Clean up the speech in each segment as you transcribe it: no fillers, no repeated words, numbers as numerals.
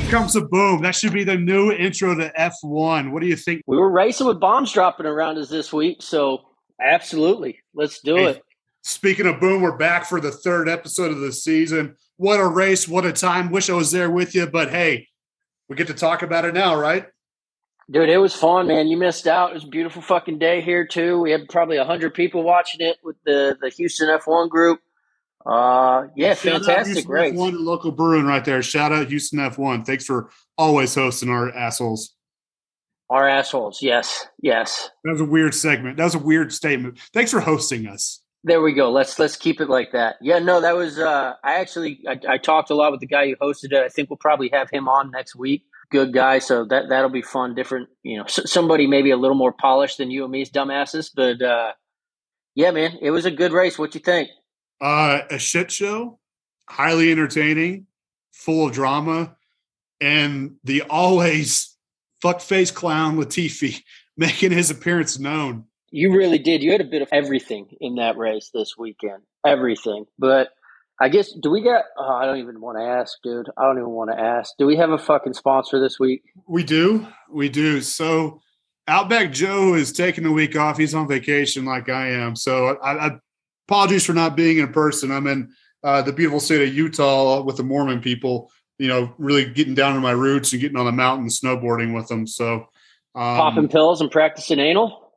comes a boom. That should be the new intro to F1. What do you think? We were racing with bombs dropping around us this week, so absolutely. Let's do it. Speaking of boom, we're back for the third episode of the season. What a race. What a time. Wish I was there with you, but hey, we get to talk about it now, right? Dude, it was fun, man. You missed out. It was a beautiful fucking day here, too. We had probably 100 people watching it with the Houston F1 group. Yeah, fantastic race. F1 local brewing right there. Shout out Houston F1. Thanks for always hosting our assholes. Our assholes, yes. That was a weird segment. That was a weird statement. Thanks for hosting us. There we go. Let's keep it like that. Yeah, no, that was I talked a lot with the guy who hosted it. I think we'll probably have him on next week. Good guy, so that'll be fun. Different, somebody maybe a little more polished than you and me's dumbasses, but yeah, man, it was a good race. What you think? A shit show, highly entertaining, full of drama, and the always fuckface clown Latifi making his appearance known. You really did. You had a bit of everything in that race this weekend. Everything. But I guess, do we got – I don't even want to ask, dude. I don't even want to ask. Do we have a fucking sponsor this week? We do. So Outback Joe is taking the week off. He's on vacation like I am. So I apologies for not being in person. I'm in the beautiful state of Utah with the Mormon people, really getting down to my roots and getting on the mountain snowboarding with them. So popping pills and practicing anal?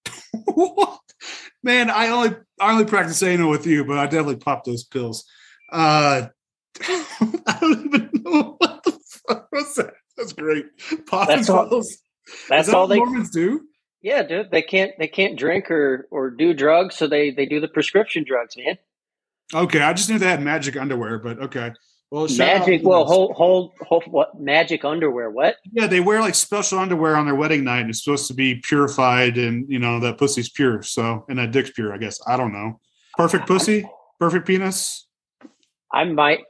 Man, I only practice anal with you, but I definitely pop those pills. I don't even know what the fuck was that. That's great. Popping pills. That's all Mormons do. Yeah, dude. They can't drink or do drugs, so they do the prescription drugs, man. Okay, I just knew they had magic underwear, but okay. Well, magic. Well, hold. What magic underwear? What? Yeah, they wear like special underwear on their wedding night, and it's supposed to be purified, and that pussy's pure. So, and that dick's pure, I guess. I don't know. Perfect pussy, perfect penis. I might.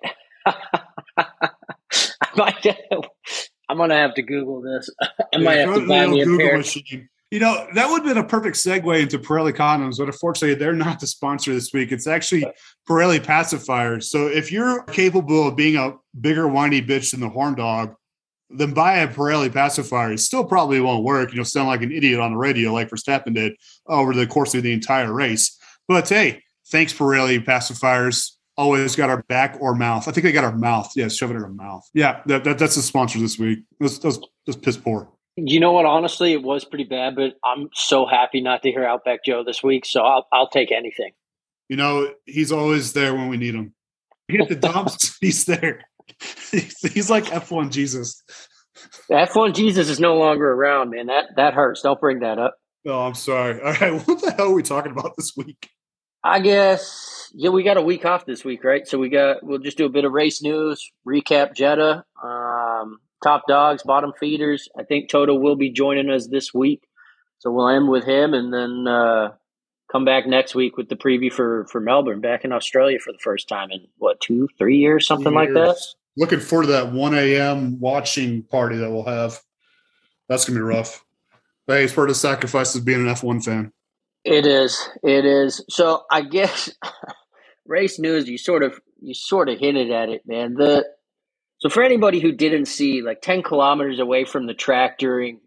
I'm gonna have to Google this. I might have to buy me a Google pair. Machine. That would have been a perfect segue into Pirelli condoms, but unfortunately, they're not the sponsor this week. It's actually Pirelli pacifiers. So if you're capable of being a bigger whiny bitch than the horn dog, then buy a Pirelli pacifier. It still probably won't work. Sound like an idiot on the radio like Verstappen did over the course of the entire race. But hey, thanks Pirelli pacifiers. Always got our back or mouth. I think they got our mouth. Yeah, shove it in our mouth. Yeah, that's the sponsor this week. That's piss poor. You know what? Honestly, it was pretty bad, but I'm so happy not to hear Outback Joe this week, so I'll take anything. He's always there when we need him. He hit the dumps, he's there. He's like F1 Jesus. F1 Jesus is no longer around, man. That hurts. Don't bring that up. Oh, I'm sorry. All right, what the hell are we talking about this week? I guess, yeah, we got a week off this week, right? So we'll just do a bit of race news, recap Jeddah, top dogs, bottom feeders. I think Toto will be joining us this week. So we'll end with him and then come back next week with the preview for Melbourne, back in Australia for the first time in, 2-3 years, something like that? Looking forward to that 1 a.m. watching party that we'll have. That's going to be rough. But hey, it's part of the sacrifice of being an F1 fan. It is. So I guess race news, you sort of hinted at it, man. So for anybody who didn't see, 10 kilometers away from the track during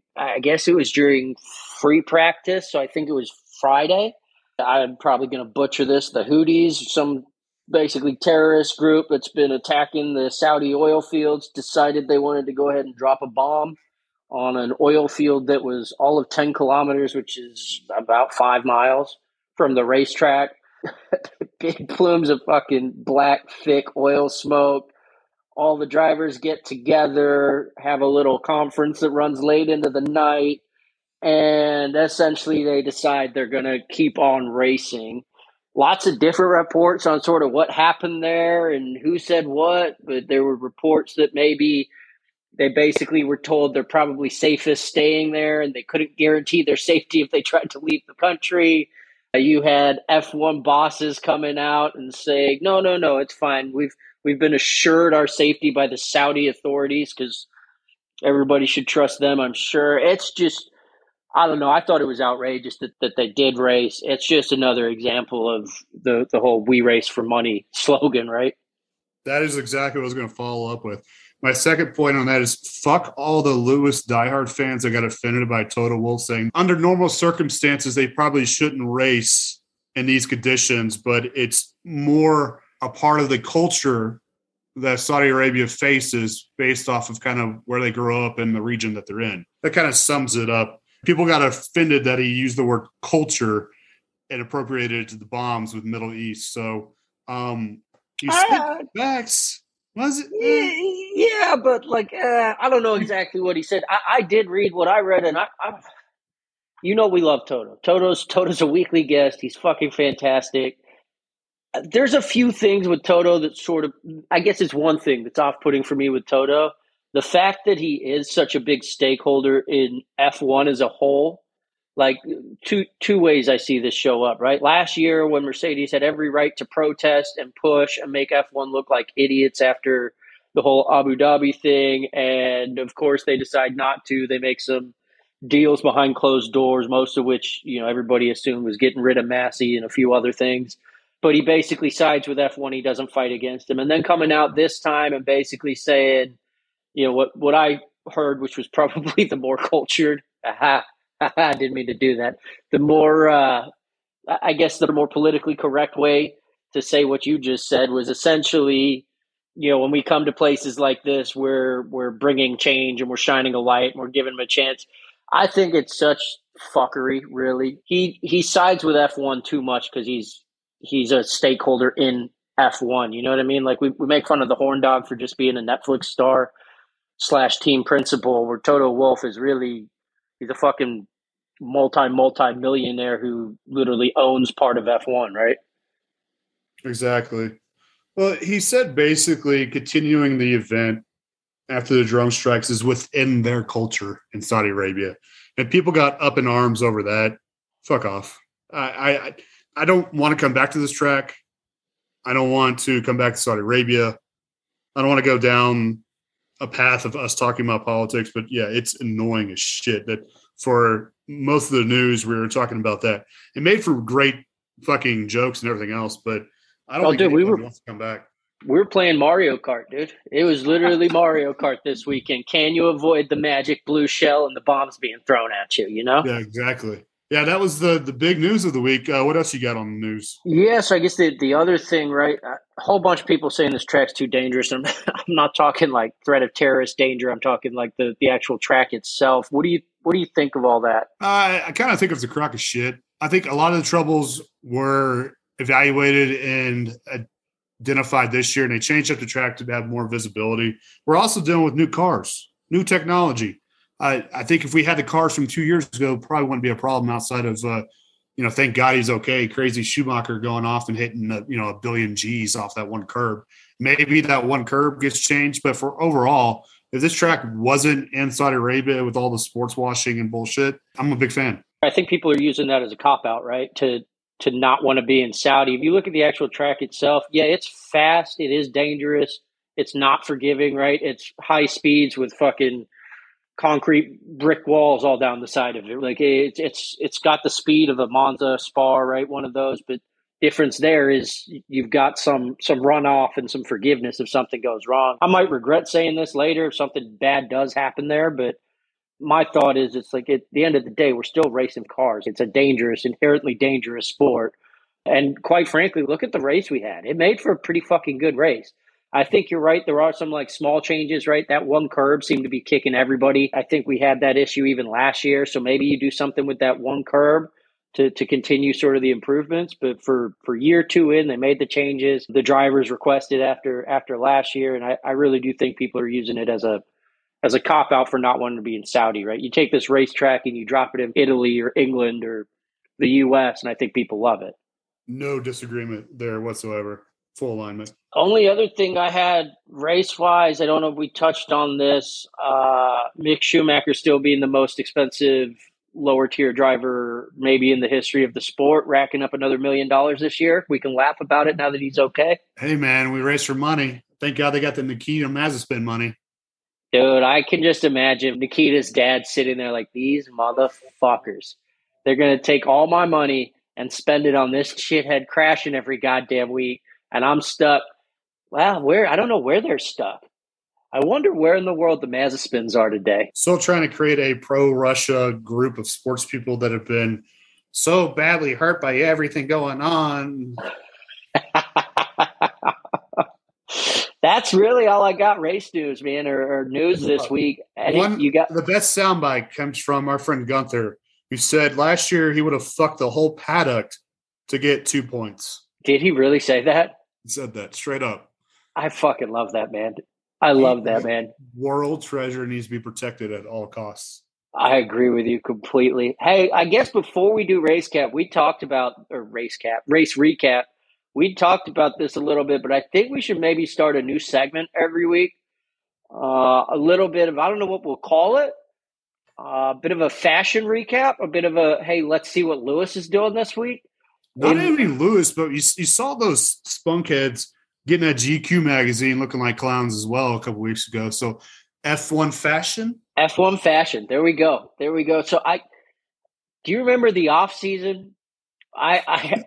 free practice. So I think it was Friday. I'm probably going to butcher this. The Houthis, some basically terrorist group that's been attacking the Saudi oil fields, decided they wanted to go ahead and drop a bomb on an oil field that was all of 10 kilometers, which is about 5 miles from the racetrack. Big plumes of fucking black, thick oil smoke. All the drivers get together, have a little conference that runs late into the night, and essentially they decide they're going to keep on racing. Lots of different reports on sort of what happened there and who said what, but there were reports that maybe they basically were told they're probably safest staying there and they couldn't guarantee their safety if they tried to leave the country. You had F1 bosses coming out and saying, no, it's fine. We've been assured our safety by the Saudi authorities because everybody should trust them, I'm sure. It's just, I don't know. I thought it was outrageous that they did race. It's just another example of the whole "we race for money" slogan, right? That is exactly what I was going to follow up with. My second point on that is fuck all the Lewis diehard fans that got offended by Toto Wolff saying under normal circumstances they probably shouldn't race in these conditions, but it's more a part of the culture that Saudi Arabia faces based off of kind of where they grew up in the region that they're in. That kind of sums it up. People got offended that he used the word culture and appropriated it to the bombs with Middle East. So you spit facts. Was it? Yeah, but I don't know exactly what he said. I did read what I read, and I we love Toto. Toto's a weekly guest. He's fucking fantastic. There's a few things with Toto that sort of, I guess it's one thing that's off-putting for me with Toto. The fact that he is such a big stakeholder in F1 as a whole, like two ways I see this show up, right? Last year when Mercedes had every right to protest and push and make F1 look like idiots after the whole Abu Dhabi thing, and of course they decide not to. They make some deals behind closed doors, most of which, everybody assumed was getting rid of Massey and a few other things. But he basically sides with F1. He doesn't fight against him. And then coming out this time and basically saying, what I heard, which was probably the more cultured, I didn't mean to do that. The more, I guess, the more politically correct way to say what you just said was essentially, when we come to places like this, we're bringing change and we're shining a light and we're giving them a chance. I think it's such fuckery, really. He sides with F1 too much because he's a stakeholder in F1. You know what I mean? Like we make fun of the horn dog for just being a Netflix star / team principal, where Toto Wolff is really, he's a fucking multi-millionaire who literally owns part of F1, right? Exactly. Well, he said basically continuing the event after the drone strikes is within their culture in Saudi Arabia. And people got up in arms over that. Fuck off. I don't want to come back to this track. I don't want to come back to Saudi Arabia. I don't want to go down a path of us talking about politics, but yeah, it's annoying as shit that for most of the news we were talking about that. It made for great fucking jokes and everything else, but I don't think anyone wants to come back. We were playing Mario Kart, dude. It was literally Mario Kart this weekend. Can you avoid the magic blue shell and the bombs being thrown at you, Yeah, exactly. Yeah, that was the big news of the week. What else you got on the news? Yeah, so I guess the other thing, right? A whole bunch of people saying this track's too dangerous. I'm not talking like threat of terrorist danger. I'm talking like the actual track itself. What do you think of all that? I kind of think it's a crock of shit. I think a lot of the troubles were evaluated and identified this year, and they changed up the track to have more visibility. We're also dealing with new cars, new technology. I think if we had the cars from 2 years ago, probably wouldn't be a problem outside of, thank God he's okay. Crazy Schumacher going off and hitting, a billion G's off that one curb. Maybe that one curb gets changed, but for overall, if this track wasn't in Saudi Arabia with all the sports washing and bullshit, I'm a big fan. I think people are using that as a cop-out, right, to not want to be in Saudi. If you look at the actual track itself, yeah, it's fast. It is dangerous. It's not forgiving, right? It's high speeds with fucking concrete brick walls all down the side of it. Like it's got the speed of a Monza Spa, right? One of those, but difference there is you've got some runoff and some forgiveness if something goes wrong. I might regret saying this later if something bad does happen there, but my thought is it's like at the end of the day, we're still racing cars. It's a inherently dangerous sport. And quite frankly, look at the race we had. It made for a pretty fucking good race. I think you're right. There are some like small changes, right? That one curb seemed to be kicking everybody. I think we had that issue even last year. So maybe you do something with that one curb to continue sort of the improvements. But for year 2 in, they made the changes. The drivers requested after last year. And I really do think people are using it as a cop-out for not wanting to be in Saudi, right? You take this racetrack and you drop it in Italy or England or the U.S., and I think people love it. No disagreement there whatsoever. Full alignment. Only other thing I had race-wise, I don't know if we touched on this, Mick Schumacher still being the most expensive lower-tier driver maybe in the history of the sport, racking up another $1 million this year. We can laugh about it now that he's okay. Hey, man, we race for money. Thank God they got the Nikita Mazepin money. Dude, I can just imagine Nikita's dad sitting there like, these motherfuckers. They're going to take all my money and spend it on this shithead crashing every goddamn week, and I'm stuck. Well, I don't know where they're stuck. I wonder where in the world the Mazaspins are today. Still trying to create a pro-Russia group of sports people that have been so badly hurt by everything going on. That's really all I got. Race news, man, or news this week. The best soundbite comes from our friend Gunther, who said last year he would have fucked the whole paddock to get 2 points. Did he really say that? He said that straight up. I fucking love that, man. I love that, man. World treasure needs to be protected at all costs. I agree with you completely. Hey, I guess before we do race recap, we talked about this a little bit, but I think we should maybe start a new segment every week. A little bit of, I don't know what we'll call it, a bit of a fashion recap, a bit of a, hey, let's see what Lewis is doing this week. Not even Lewis, but you saw those spunkheads getting a GQ magazine looking like clowns as well a couple weeks ago. So F1 fashion? F1 fashion. There we go. So do you remember the off season? I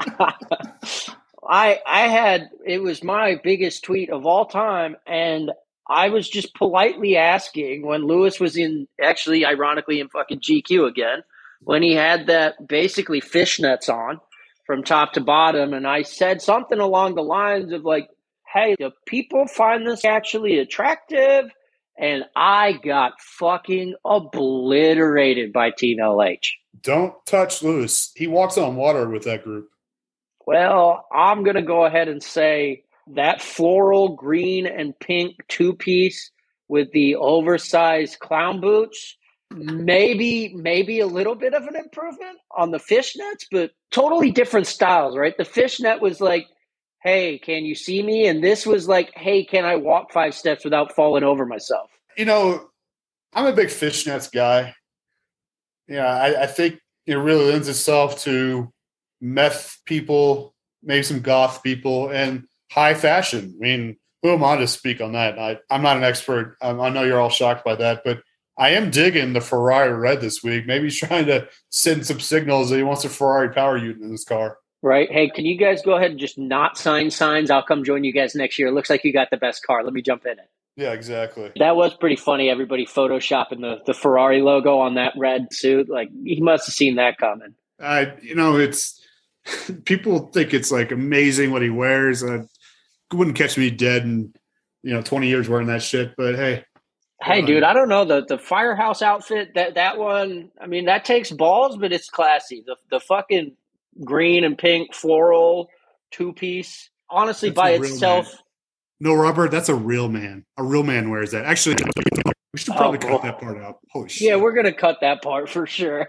had, it was my biggest tweet of all time, and I was just politely asking when Lewis was ironically in fucking GQ again, when he had that basically fishnets on from top to bottom, and I said something along the lines of like, hey, do people find this actually attractive? And I got fucking obliterated by Team LH. Don't touch Lewis. He walks on water with that group. Well, I'm going to go ahead and say that floral green and pink two-piece with the oversized clown boots, maybe a little bit of an improvement on the fishnets, but totally different styles, right? The fishnet was like, hey, can you see me? And this was like, hey, can I walk 5 steps without falling over myself? You know, I'm a big fishnets guy. Yeah, I think it really lends itself to meth people, maybe some goth people, and high fashion. I mean, who am I to speak on that? I'm not an expert. I know you're all shocked by that, but I am digging the Ferrari red this week. Maybe he's trying to send some signals that he wants a Ferrari power unit in his car. Right. Hey, can you guys go ahead and just not sign signs? I'll come join you guys next year. It looks like you got the best car. Let me jump in it. Yeah, exactly. That was pretty funny. Everybody photoshopping the Ferrari logo on that red suit. Like, he must have seen that coming. It's people think it's like amazing what he wears. Wouldn't catch me dead in 20 years wearing that shit. But hey, dude, I don't know the Firehouse outfit. That one. I mean, that takes balls, but it's classy. The fucking green and pink floral 2-piece. Honestly, that's by itself. Man. No, Robert, that's a real man. A real man wears that. Actually, we should probably cut that part out. Holy shit. Yeah, we're going to cut that part for sure.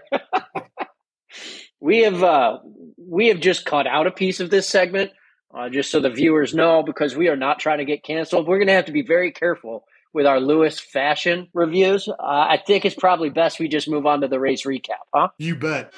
We have just cut out a piece of this segment, just so the viewers know, because we are not trying to get canceled. We're going to have to be very careful with our Lewis fashion reviews. I think it's probably best we just move on to the race recap, huh? You bet.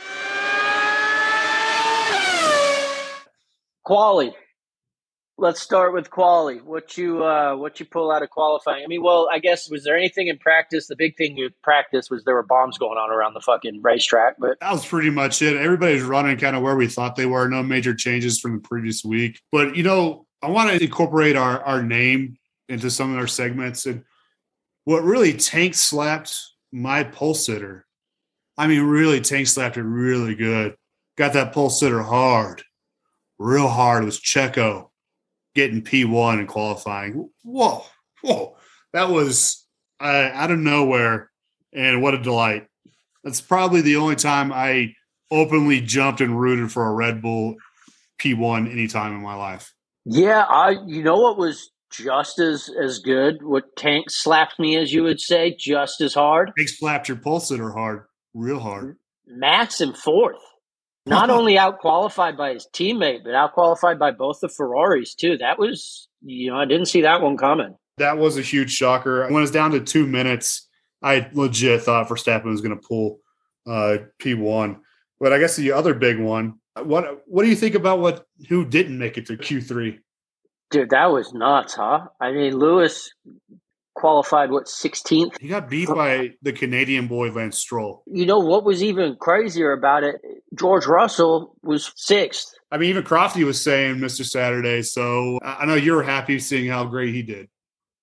Quali. Let's start with quali. What you pull out of qualifying? I mean, well, I guess, was there anything in practice? The big thing in practice was there were bombs going on around the fucking racetrack. But that was pretty much it. Everybody's running kind of where we thought they were. No major changes from the previous week. But, I want to incorporate our name into some of our segments. And what really tank slapped my pole sitter, really tank slapped it really good. Got that pole sitter hard, real hard. It was Checo getting P1 in qualifying. Whoa. That was out of nowhere, and what a delight. That's probably the only time I openly jumped and rooted for a Red Bull P1 anytime in my life. Yeah, you know what was just as good? What tank slapped me, as you would say, just as hard? Tank slapped your pole sitter hard, real hard. Max in 4th. Not only out-qualified by his teammate, but out-qualified by both the Ferraris, too. That was, I didn't see that one coming. That was a huge shocker. When it was down to 2 minutes, I legit thought Verstappen was going to pull P1. But I guess the other big one, what do you think about who didn't make it to Q3? Dude, that was nuts, huh? I mean, Lewis qualified, 16th? He got beat by the Canadian boy, Lance Stroll. You know what was even crazier about it? George Russell was 6th. Even Crofty was saying Mr. Saturday, so I know you were happy seeing how great he did.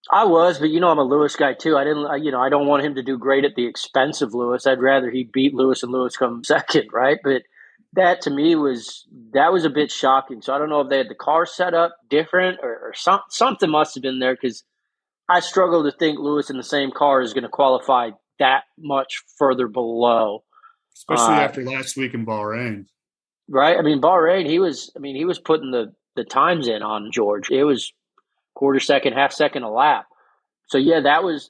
I was, but I'm a Lewis guy too. I don't want him to do great at the expense of Lewis. I'd rather he beat Lewis and Lewis come second, right? But that to me was a bit shocking. So I don't know if they had the car set up different or something must have been there because I struggle to think Lewis in the same car is going to qualify that much further below. Especially after last week in Bahrain. Right? I mean, Bahrain, he was putting the times in on George. It was quarter second, half second a lap. So yeah, that was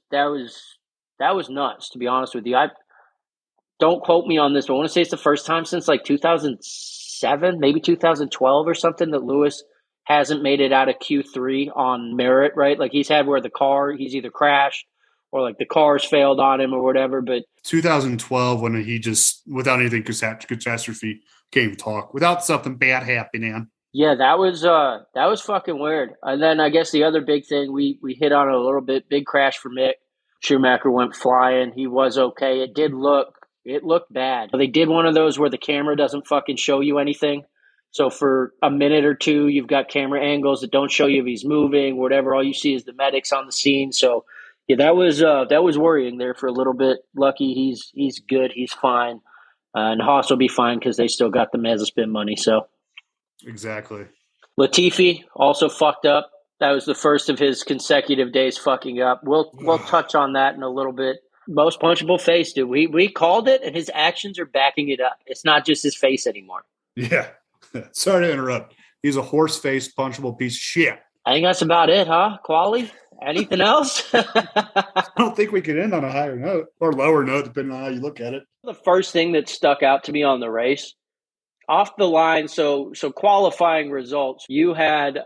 nuts, to be honest with you. I don't quote me on this, but I want to say it's the first time since like 2007, maybe 2012 or something that Lewis hasn't made it out of Q3 on merit, right? Like he's had where he's either crashed or like the car's failed on him or whatever. But 2012, when he just, without anything catastrophe, came talk, without something bad happening. Yeah, that was fucking weird. And then I guess the other big thing we hit on it a little bit, big crash for Mick. Schumacher went flying. He was okay. It looked bad. They did one of those where the camera doesn't fucking show you anything. So for a minute or two, you've got camera angles that don't show you if he's moving, whatever. All you see is the medics on the scene. So yeah, that was worrying there for a little bit. Lucky he's good, he's fine, and Haas will be fine because they still got the Mazepin money. So exactly. Latifi also fucked up. That was the first of his consecutive days fucking up. We'll touch on that in a little bit. Most punchable face, dude. We called it, and his actions are backing it up. It's not just his face anymore. Yeah. Sorry to interrupt. He's a horse-faced, punchable piece of shit. I think that's about it, huh? Quali? Anything else? I don't think we could end on a higher note or lower note, depending on how you look at it. The first thing that stuck out to me on the race, off the line, so qualifying results, you had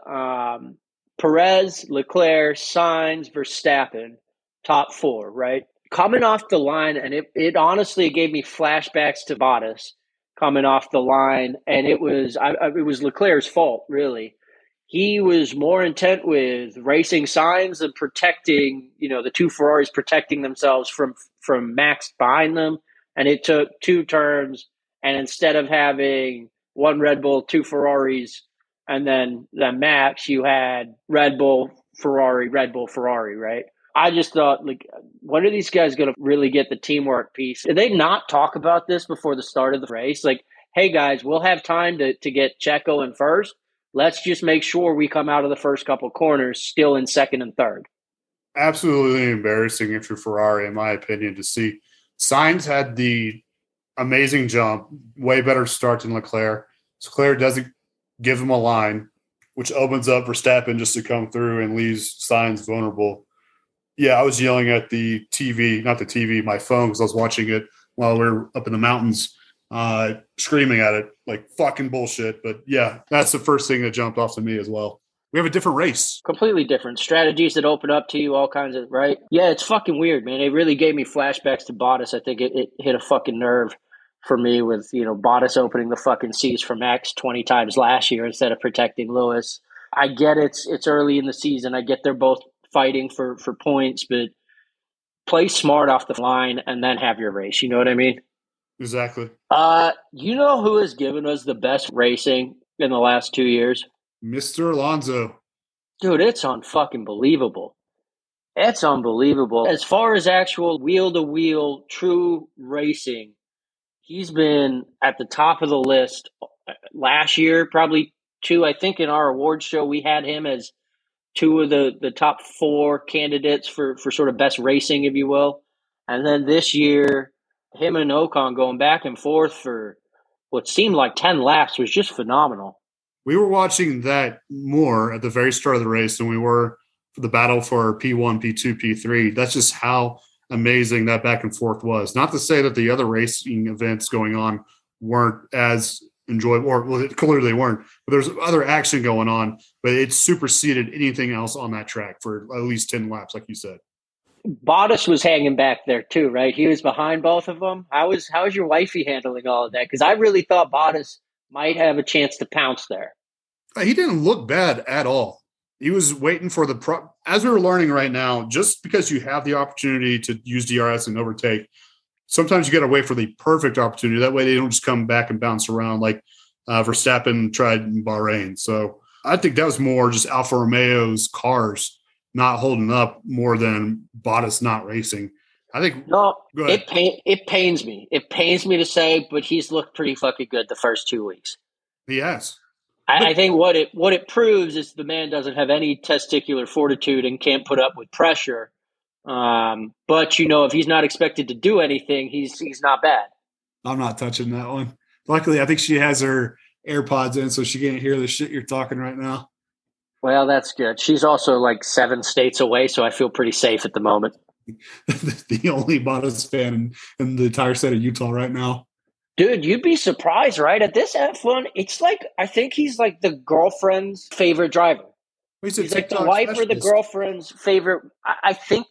Perez, Leclerc, Sainz, Verstappen, top four, right? Coming off the line, and it honestly gave me flashbacks to Bottas coming off the line, and it was Leclerc's fault, really. He was more intent with racing Sainz and protecting, the two Ferraris protecting themselves from Max behind them, and it took two turns, and instead of having one Red Bull, two Ferraris, and then Max, you had Red Bull, Ferrari, right? I just thought, like, when are these guys going to really get the teamwork piece? Did they not talk about this before the start of the race? Like, hey, guys, we'll have time to get Checo in first. Let's just make sure we come out of the first couple corners still in second and third. Absolutely embarrassing if you're Ferrari, in my opinion, to see. Sainz had the amazing jump, way better start than Leclerc. So Leclerc doesn't give him a line, which opens up Verstappen just to come through and leaves Sainz vulnerable. Yeah, I was yelling at the TV, not the TV, my phone, because I was watching it while we were up in the mountains, screaming at it like fucking bullshit. But yeah, that's the first thing that jumped off to me as well. We have a different race. Completely different. Strategies that open up to you, all kinds of, right? Yeah, it's fucking weird, man. It really gave me flashbacks to Bottas. I think it hit a fucking nerve for me with, Bottas opening the fucking seats for Max 20 times last year instead of protecting Lewis. I get it's early in the season. I get they're both fighting for points, but play smart off the line and then have your race. You know what I mean? Exactly. You know who has given us the best racing in the last 2 years? Mr. Alonso. Dude, it's unfucking believable. It's unbelievable. As far as actual wheel-to-wheel true racing, he's been at the top of the list last year, probably two. I think in our awards show, we had him as two of the top four candidates for sort of best racing, if you will. And then this year, him and Ocon going back and forth for what seemed like 10 laps was just phenomenal. We were watching that more at the very start of the race than we were for the battle for P1, P2, P3. That's just how amazing that back and forth was. Not to say that the other racing events going on weren't as enjoyable, or well, clearly they weren't, but there's other action going on, but it superseded anything else on that track for at least 10 laps, like you said. Bottas was hanging back there too, right? He was behind both of them. How is your wifey handling all of that? Because I really thought Bottas might have a chance to pounce there. He didn't look bad at all. He was waiting for as we were learning right now, just because you have the opportunity to use DRS and overtake, sometimes you got to wait for the perfect opportunity. That way they don't just come back and bounce around like Verstappen tried in Bahrain. So I think that was more just Alfa Romeo's cars not holding up more than Bottas not racing. I think. No, Go ahead. it pains me. It pains me to say, but he's looked pretty fucking good the first 2 weeks. He has. I think what it proves is the man doesn't have any testicular fortitude and can't put up with pressure. But if he's not expected to do anything, he's not bad. I'm not touching that one. Luckily, I think she has her AirPods in, so she can't hear the shit you're talking right now. Well, that's good. She's also like 7 states away, so I feel pretty safe at the moment. The only Bottas fan in the entire state of Utah right now. Dude, you'd be surprised, right? At this F1, it's like, I think he's like the girlfriend's favorite driver. He's like the wife or the girlfriend's favorite. I think,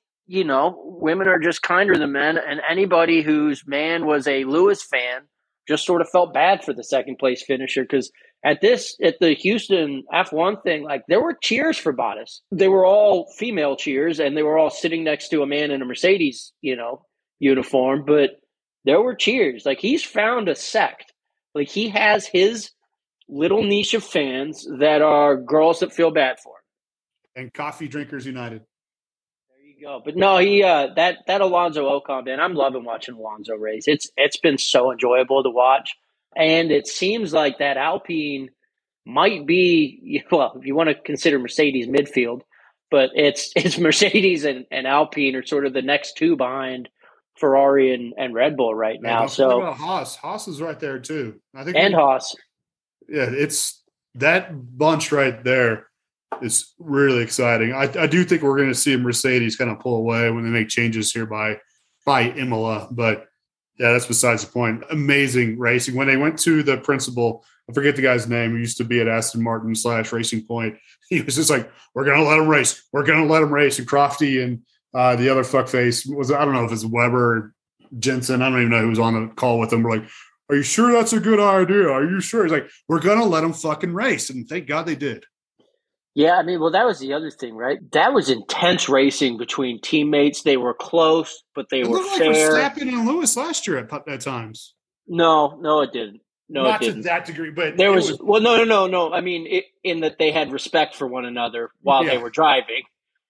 women are just kinder than men, and anybody whose man was a Lewis fan just sort of felt bad for the second place finisher, because at the Houston F1 thing, like, there were cheers for Bottas. They were all female cheers, and they were all sitting next to a man in a Mercedes, uniform, but there were cheers. Like, he's found a sect. Like, he has his little niche of fans that are girls that feel bad for him. And Coffee Drinkers United. There you go. But no, he that Alonso Ocon, man, I'm loving watching Alonso race. It's been so enjoyable to watch. And it seems like that Alpine might be, well, if you want to consider Mercedes midfield, but it's Mercedes and Alpine are sort of the next two behind Ferrari and Red Bull right now. Don't forget about Haas. Haas is right there too. Haas. Yeah, it's that bunch right there is really exciting. I do think we're going to see Mercedes kind of pull away when they make changes here by Imola, but yeah, that's besides the point. Amazing racing. When they went to the principal, I forget the guy's name, who used to be at Aston Martin / Racing Point, he was just like, we're going to let them race. We're going to let them race. And Crofty and the other fuckface I don't know if it's Weber or Jensen. I don't even know who was on the call with them. We're like, are you sure that's a good idea? Are you sure? He's like, we're going to let them fucking race. And thank God they did. Yeah, I mean, well, that was the other thing, right? That was intense racing between teammates. They were close, but they were fair. Like Verstappen and Lewis last year at times. No, it didn't. No, not it didn't. To that degree, but there was. Well, no. I mean, in that they had respect for one another while they were driving.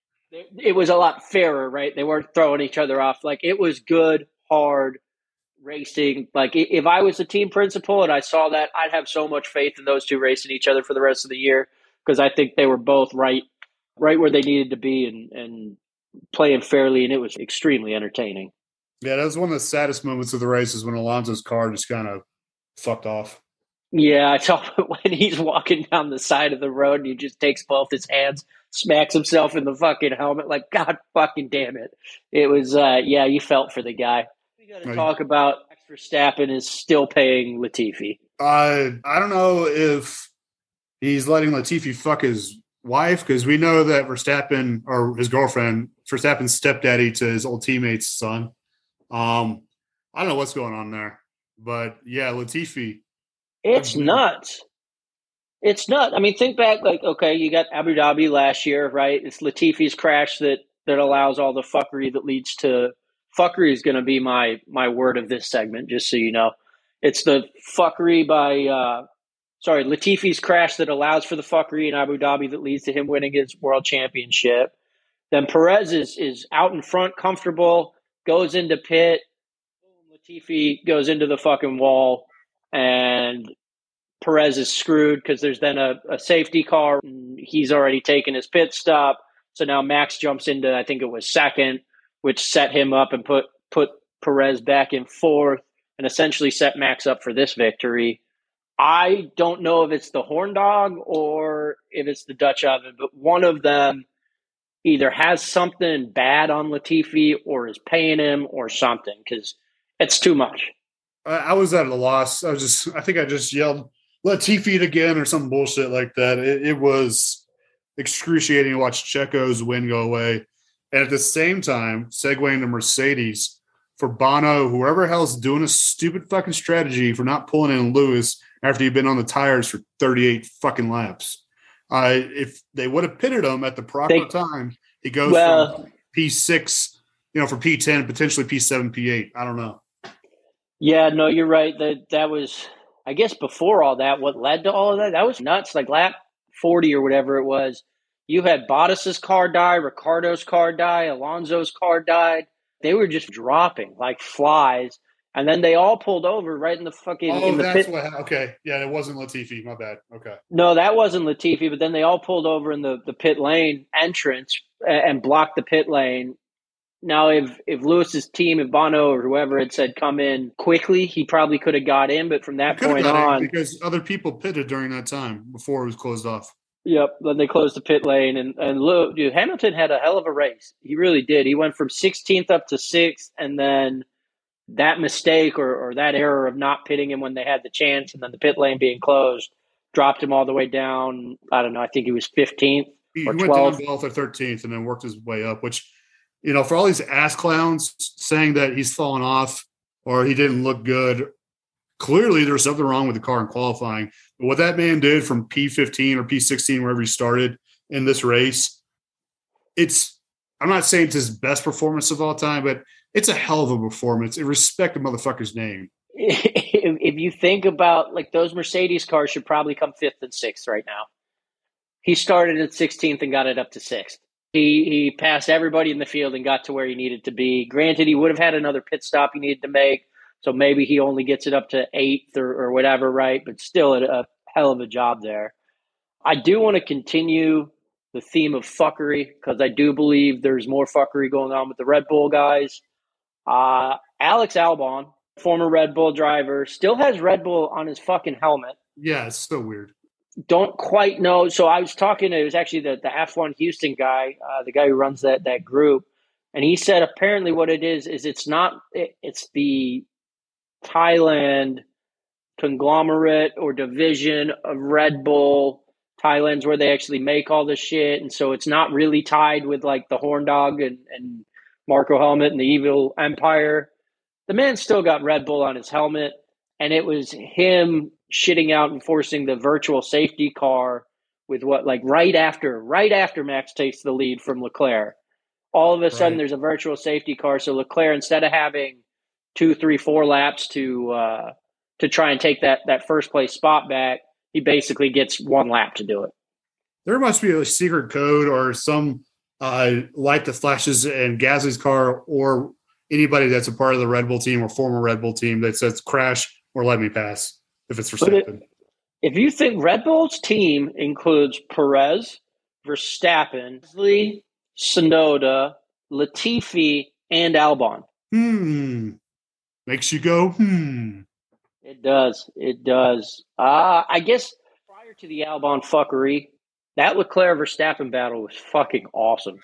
It was a lot fairer, right? They weren't throwing each other off. Like, it was good, hard racing. Like, if I was the team principal and I saw that, I'd have so much faith in those two racing each other for the rest of the year, because I think they were both right where they needed to be and playing fairly, and it was extremely entertaining. Yeah, that was one of the saddest moments of the race is when Alonso's car just kind of fucked off. Yeah, I saw when he's walking down the side of the road and he just takes both his hands, smacks himself in the fucking helmet, like, God fucking damn it. It was, you felt for the guy. We got to talk about Max Verstappen is still paying Latifi. I don't know if he's letting Latifi fuck his wife, because we know that Verstappen, or his girlfriend, Verstappen's stepdaddy to his old teammate's son. I don't know what's going on there. But, yeah, Latifi. It's nuts. It's nuts. I mean, think back, like, okay, you got Abu Dhabi last year, right? It's Latifi's crash that allows all the fuckery that leads to – fuckery is going to be my word of this segment, just so you know. It's the fuckery by Latifi's crash that allows for the fuckery in Abu Dhabi that leads to him winning his world championship. Then Perez is out in front, comfortable, goes into pit. Latifi goes into the fucking wall, and Perez is screwed because there's then a safety car. And he's already taken his pit stop. So now Max jumps into, I think it was second, which set him up and put Perez back in fourth and essentially set Max up for this victory. I don't know if it's the horn dog or if it's the Dutch oven, but one of them either has something bad on Latifi or is paying him or something, because it's too much. I was at a loss. I think I just yelled Latifi again or some bullshit like that. It was excruciating to watch Checo's win go away. And at the same time, segueing to Mercedes, for Bono, whoever hell's doing a stupid fucking strategy for not pulling in Lewis after you've been on the tires for 38 fucking laps. If they would have pitted him at the proper time, he goes from P6, for P10, potentially P7, P8. I don't know. Yeah, no, you're right. That was, I guess, before all that, what led to all of that? That was nuts. Like lap 40 or whatever it was, You had Bottas's car die, Ricardo's car die, Alonso's car died. They were just dropping like flies. And then they all pulled over right in the fucking in the that's pit. what. Okay, yeah, it wasn't Latifi. My bad. Okay. No, that wasn't Latifi. But then they all pulled over in the pit lane entrance and blocked the pit lane. Now, if Lewis's team, if Bono or whoever had said come in quickly, he probably could have got in. But from that point on, because other people pitted during that time before it was closed off. Yep. Then they closed the pit lane, and look, dude, Hamilton had a hell of a race. He really did. He went from 16th up to 6th, and then that mistake or that error of not pitting him when they had the chance, and then the pit lane being closed, dropped him all the way down. I don't know. I think he was 15th or 12th. He went down 12th or 13th, and then worked his way up. Which, for all these ass clowns saying that he's fallen off or he didn't look good. Clearly, there's something wrong with the car in qualifying. But what that man did from P15 or P16, wherever he started in this race, I'm not saying it's his best performance of all time, but it's a hell of a performance. Respect the motherfucker's name. If you think about, like, those Mercedes cars should probably come 5th and 6th right now. He started at 16th and got it up to 6th. He passed everybody in the field and got to where he needed to be. Granted, he would have had another pit stop he needed to make. So maybe he only gets it up to 8th or whatever, right? But still a hell of a job there. I do want to continue the theme of fuckery because I do believe there's more fuckery going on with the Red Bull guys. Alex Albon, former Red Bull driver, still has Red Bull on his fucking helmet. Yeah, it's so weird. Don't quite know. So I was talking to, it was actually the F1 Houston guy, the guy who runs that group. And he said apparently what it is it's the Thailand conglomerate or division of Red Bull. Thailand's where they actually make all this shit. And so it's not really tied with like the Horn Dog and Marco Helmut and the Evil Empire. The man still got Red Bull on his helmet. And it was him shitting out and forcing the virtual safety car with right after Max takes the lead from Leclerc. All of a sudden there's a virtual safety car. So Leclerc, instead of having 2, 3, 4 laps to try and take that first place spot back, he basically gets 1 lap to do it. There must be a secret code or some light that flashes in Gasly's car or anybody that's a part of the Red Bull team or former Red Bull team that says crash or let me pass if it's Verstappen. If you think Red Bull's team includes Perez, Verstappen, Gasly, Tsunoda, Latifi, and Albon. Makes you go, It does. I guess prior to the Albon fuckery, that Leclerc-Verstappen battle was fucking awesome.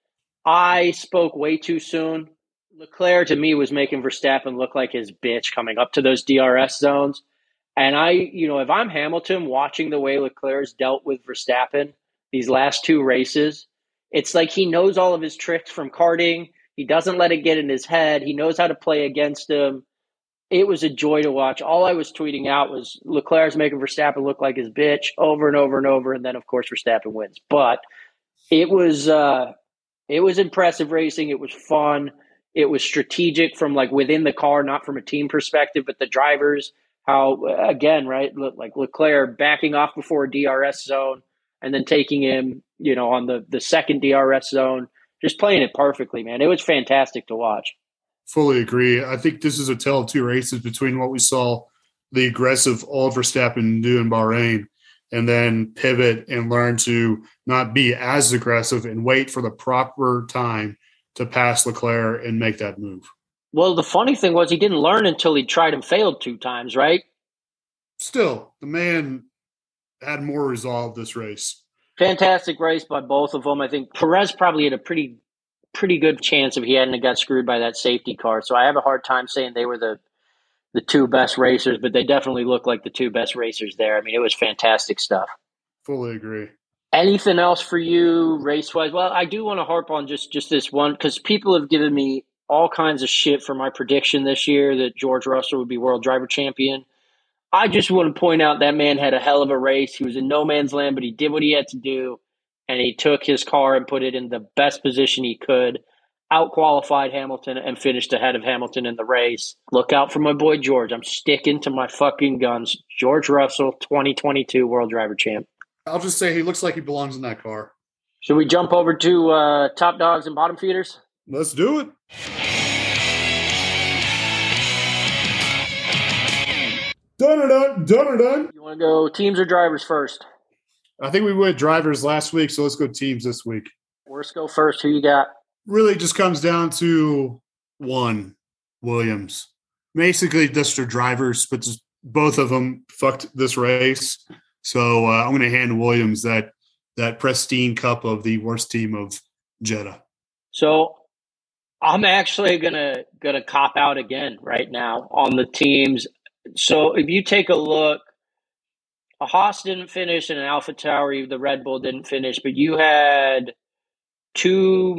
I spoke way too soon. Leclerc, to me, was making Verstappen look like his bitch coming up to those DRS zones. And if I'm Hamilton watching the way Leclerc's dealt with Verstappen these last 2 races, it's like he knows all of his tricks from karting. He doesn't let it get in his head. He knows how to play against him. It was a joy to watch. All I was tweeting out was Leclerc's making Verstappen look like his bitch over and over and over. And then, of course, Verstappen wins. But it was impressive racing. It was fun. It was strategic from within the car, not from a team perspective, but the drivers, how, again, right, like Leclerc backing off before a DRS zone and then taking him, on the second DRS zone, just playing it perfectly, man. It was fantastic to watch. Fully agree. I think this is a tale of 2 races between what we saw the aggressive old Verstappen do in Bahrain and then pivot and learn to not be as aggressive and wait for the proper time to pass Leclerc and make that move. Well, the funny thing was he didn't learn until he tried and failed 2 times, right? Still, the man had more resolve this race. Fantastic race by both of them. I think Perez probably had a pretty good chance if he hadn't got screwed by that safety car. So I have a hard time saying they were the 2 best racers, but they definitely look like the 2 best racers there. I mean, it was fantastic stuff. Fully agree. Anything else for you race-wise? Well, I do want to harp on just this one because people have given me all kinds of shit for my prediction this year that George Russell would be world driver champion. I just want to point out that man had a hell of a race. He was in no man's land, but he did what he had to do, and he took his car and put it in the best position he could, out-qualified Hamilton, and finished ahead of Hamilton in the race. Look out for my boy George. I'm sticking to my fucking guns. George Russell, 2022 world driver champ. I'll just say he looks like he belongs in that car. Should we jump over to top dogs and bottom feeders? Let's do it. Done. You want to go teams or drivers first? I think we went drivers last week, so let's go teams this week. Worst go first. Who you got? Really just comes down to one, Williams. Basically just their drivers, but just both of them fucked this race. So I'm going to hand Williams that pristine cup of the worst team of Jeddah. So I'm actually gonna cop out again right now on the teams. So if you take a look, a Haas didn't finish and an AlphaTauri, the Red Bull didn't finish, but you had three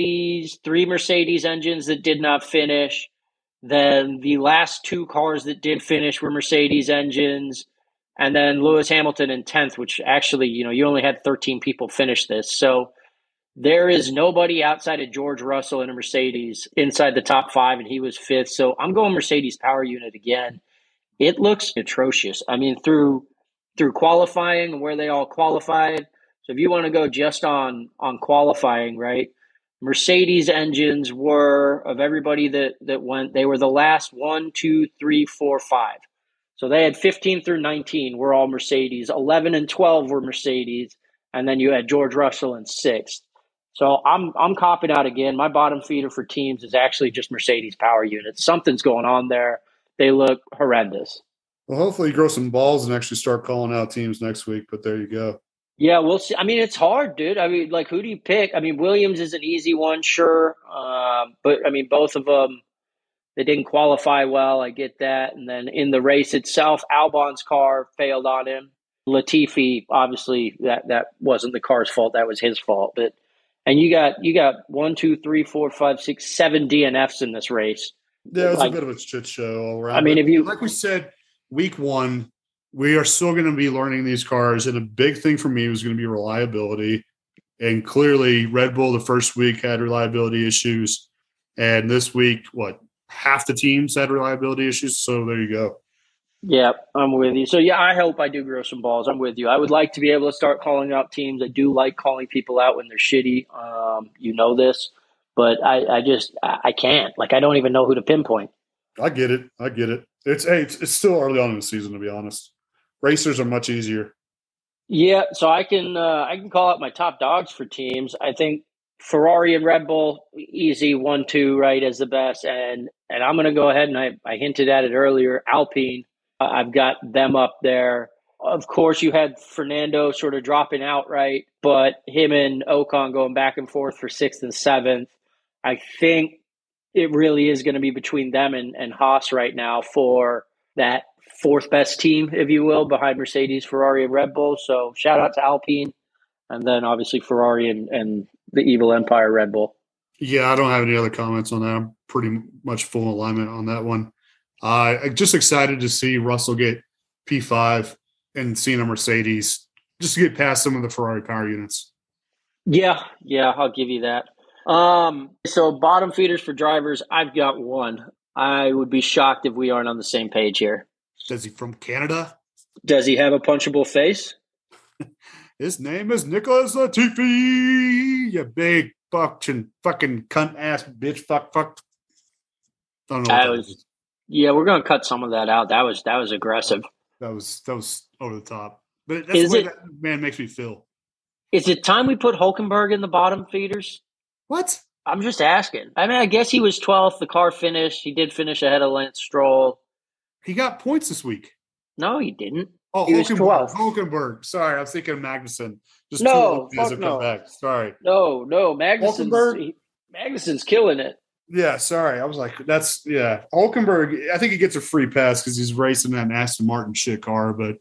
Mercedes engines that did not finish. Then the last two cars that did finish were Mercedes engines. And then Lewis Hamilton in 10th, which actually, you only had 13 people finish this. So there is nobody outside of George Russell in a Mercedes inside the top 5, and he was 5th. So I'm going Mercedes power unit again. It looks atrocious. I mean, through qualifying and where they all qualified. So if you want to go just on qualifying, right? Mercedes engines were, of everybody that went, they were the last 1, 2, 3, 4, 5. So they had 15 through 19 were all Mercedes. 11 and 12 were Mercedes. And then you had George Russell in 6th. So I'm copping out again. My bottom feeder for teams is actually just Mercedes power units. Something's going on there. They look horrendous. Well, hopefully you grow some balls and actually start calling out teams next week, but there you go. Yeah, we'll see. I mean, it's hard, dude. I mean, like, who do you pick? I mean, Williams is an easy one, sure. But, I mean, both of them, they didn't qualify well. I get that. And then in the race itself, Albon's car failed on him. Latifi, obviously, that wasn't the car's fault. That was his fault. And you got 1, 2, 3, 4, 5, 6, 7 DNFs in this race. Yeah, it's a bit of a shit show all around. I mean, like we said, week 1, we are still going to be learning these cars, and a big thing for me was going to be reliability. And clearly, Red Bull the first week had reliability issues, and this week, half the teams had reliability issues. So there you go. Yeah, I'm with you. So yeah, I hope I do grow some balls. I'm with you. I would like to be able to start calling out teams. I do like calling people out when they're shitty. You know this, but I can't. Like, I don't even know who to pinpoint. I get it. It's still early on in the season, to be honest. Racers are much easier. Yeah, so I can call out my top dogs for teams. I think Ferrari and Red Bull, easy 1, 2, right, as the best. And I'm going to go ahead, and I hinted at it earlier, Alpine. I've got them up there. Of course, you had Fernando sort of dropping out, right? But him and Ocon going back and forth for 6th and 7th. I think it really is going to be between them and Haas right now for that 4th best team, if you will, behind Mercedes, Ferrari, and Red Bull. So shout out to Alpine, and then obviously Ferrari and the evil empire Red Bull. Yeah, I don't have any other comments on that. I'm pretty much full alignment on that one. I'm just excited to see Russell get P5 and seeing a Mercedes just to get past some of the Ferrari power units. Yeah, I'll give you that. So bottom feeders for drivers, I've got one. I would be shocked if we aren't on the same page here. Is he from Canada? Does he have a punchable face? His name is Nicholas Latifi. You big fucking cunt ass bitch. Fuck. I don't know what that was. Yeah, we're gonna cut some of that out. That was aggressive. That was over the top. But that's the way that man makes me feel. Is it time we put Hulkenberg in the bottom feeders? What? I'm just asking. I mean, I guess he was 12th. The car finished. He did finish ahead of Lance Stroll. He got points this week. No, he didn't. Oh, he Hulkenberg. Hulkenberg. Sorry, I was thinking of Magnussen. Just no, come back. Sorry. No, Magnussen's killing it. Yeah, sorry. I was like, Hulkenberg, I think he gets a free pass because he's racing that Aston Martin shit car. But,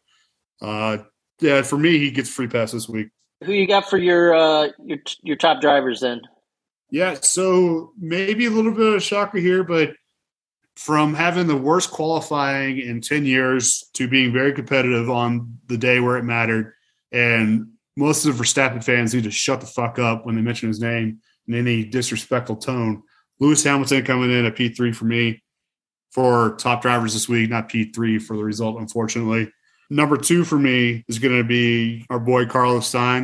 for me, he gets a free pass this week. Who you got for your top drivers then? Yeah, so maybe a little bit of a shocker here, but from having the worst qualifying in 10 years to being very competitive on the day where it mattered, and most of the Verstappen fans need to shut the fuck up when they mention his name in any disrespectful tone. Lewis Hamilton coming in at P3 for me for top drivers this week, not P3 for the result, unfortunately. Number 2 for me is going to be our boy Carlos Sainz.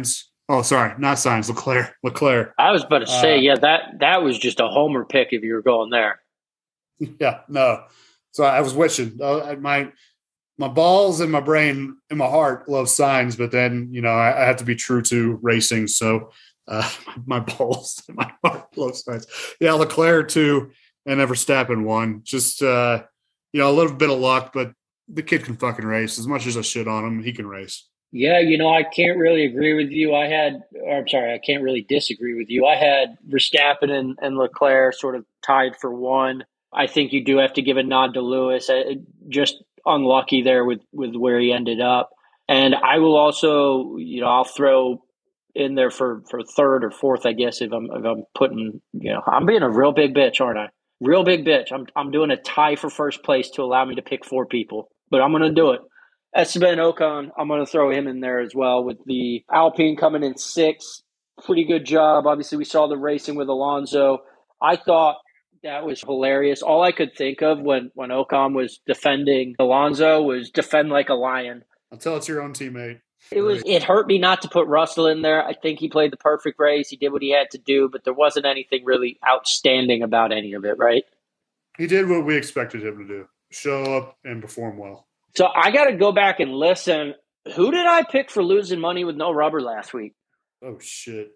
Oh, sorry, not Sainz, Leclerc. I was about to say, yeah, that was just a homer pick if you were going there. Yeah, no. So I was wishing my balls and my brain and my heart love Sainz, but then I have to be true to racing. So my balls and my heart love Sainz. Yeah, Leclerc too, and Verstappen won. Just a little bit of luck, but the kid can fucking race. As much as I shit on him, he can race. Yeah, I can't really agree with you. I can't really disagree with you. I had Verstappen and Leclerc sort of tied for one. I think you do have to give a nod to Lewis. Just unlucky there with where he ended up. And I will also, I'll throw in there for third or fourth, I guess, if I'm putting, I'm being a real big bitch, aren't I? Real big bitch. I'm doing a tie for first place to allow me to pick four people, but I'm going to do it. Esteban Ocon, I'm going to throw him in there as well with the Alpine coming in sixth. Pretty good job. Obviously, we saw the racing with Alonso. I thought that was hilarious. All I could think of when Ocon was defending Alonso was defend like a lion. Until it's your own teammate. It hurt me not to put Russell in there. I think he played the perfect race. He did what he had to do, but there wasn't anything really outstanding about any of it, right? He did what we expected him to do. Show up and perform well. So I got to go back and listen. Who did I pick for losing money with no rubber last week? Oh, shit.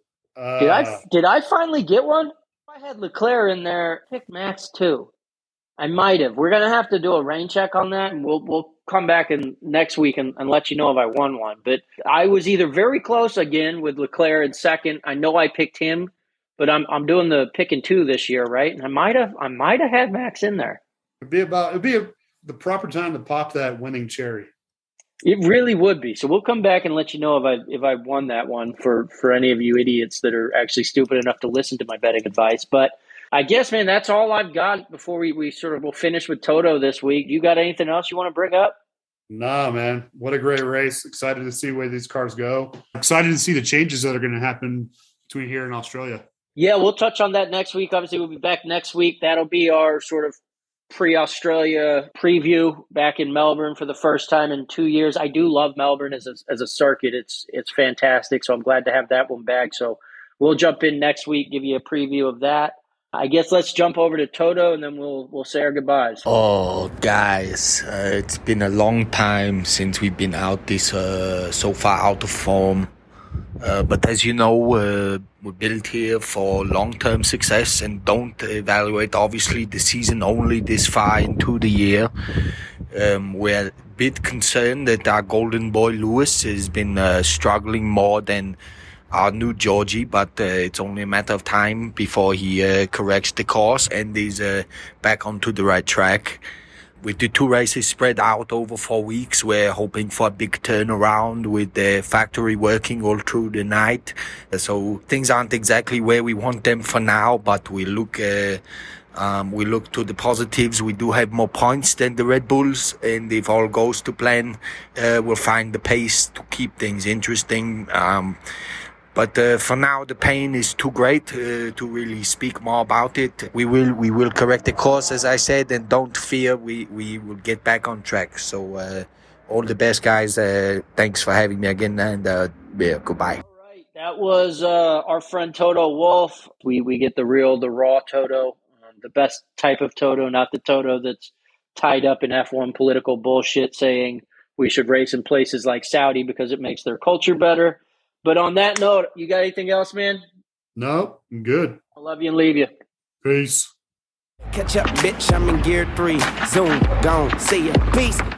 Did I finally get one? I had Leclerc in there. Pick Max too. I might have. We're gonna have to do a rain check on that, and we'll come back in next week and let you know if I won one. But I was either very close again with Leclerc in second. I know I picked him, but I'm doing the pick and two this year, right? And I might have had Max in there. It'd be the proper time to pop that winning cherry. It really would be. So we'll come back and let you know if I won that one for any of you idiots that are actually stupid enough to listen to my betting advice. But I guess, man, that's all I've got before we will finish with Toto this week. You got anything else you want to bring up? Nah, man. What a great race. Excited to see where these cars go. Excited to see the changes that are going to happen between here and Australia. Yeah, we'll touch on that next week. Obviously, we'll be back next week. That'll be our sort of pre-Australia preview back in Melbourne for the first time in 2 years. I do love Melbourne as a circuit. It's fantastic. So I'm glad to have that one back. So we'll jump in next week, give you a preview of that. I guess let's jump over to Toto and then we'll say our goodbyes. Oh, guys, it's been a long time since we've been out this so far out of form. But as you know, we're built here for long-term success and don't evaluate, obviously, the season only this far into the year. We're a bit concerned that our golden boy Lewis has been struggling more than our new Georgie, but it's only a matter of time before he corrects the course and is back onto the right track. With the two races spread out over 4 weeks, we're hoping for a big turnaround with the factory working all through the night. So things aren't exactly where we want them for now, but we look to the positives. We do have more points than the Red Bulls, and if all goes to plan, we'll find the pace to keep things interesting. But for now, the pain is too great to really speak more about it. We will correct the course, as I said, and don't fear, we will get back on track. So all the best, guys. Thanks for having me again, and goodbye. All right, that was our friend Toto Wolff. We get the raw Toto, the best type of Toto, not the Toto that's tied up in F1 political bullshit saying we should race in places like Saudi because it makes their culture better. But on that note, you got anything else, man? No, I'm good. I love you and leave you. Peace. Catch up, bitch. I'm in gear 3. Zoom, gone. See ya. Peace.